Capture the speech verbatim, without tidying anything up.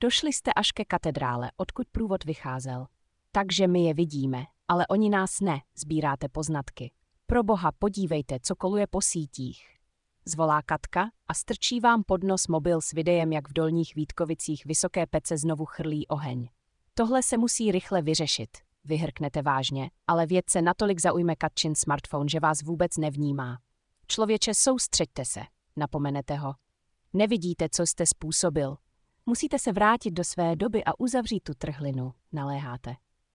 Došli jste až ke katedrále, odkud průvod vycházel. Takže my je vidíme, ale oni nás ne, sbíráte poznatky. Proboha, podívejte, co koluje po sítích. Zvolá Katka a strčí vám pod nos mobil s videem, jak v Dolních Vítkovicích vysoké pece znovu chrlí oheň. Tohle se musí rychle vyřešit, vyhrknete vážně, ale vědce natolik zaujme Katčin smartphone, že vás vůbec nevnímá. Člověče, soustřeďte se, napomenete ho. Nevidíte, co jste způsobil. Musíte se vrátit do své doby a uzavřít tu trhlinu, naléháte.